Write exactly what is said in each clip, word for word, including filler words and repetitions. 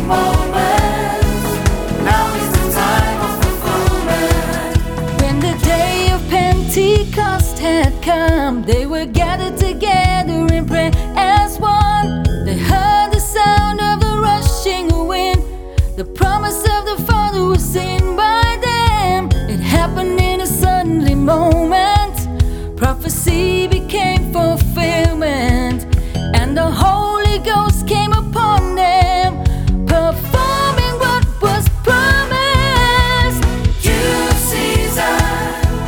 moments. Now is the time of fulfillment. When the day of Pentecost had come, they were gathered together in prayer as one. They heard the sound of the rushing wind. The promise of the Father was seen by them. It happened in a suddenly moment. Prophecy became fulfillment, and the Holy Ghost came upon them, performing what was promised. Due season,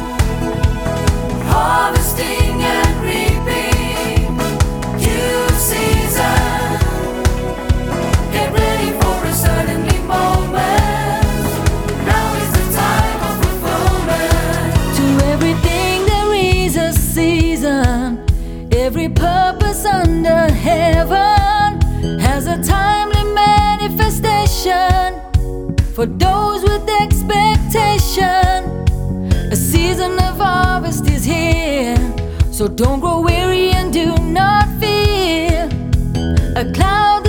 harvesting and reaping. Due season, get ready for a suddenly moment. Now is the time of fulfillment. To everything there is a season. Every purpose under heaven has a timely manifestation for those with expectation. A season of harvest is here, so don't grow weary and do not fear. A cloud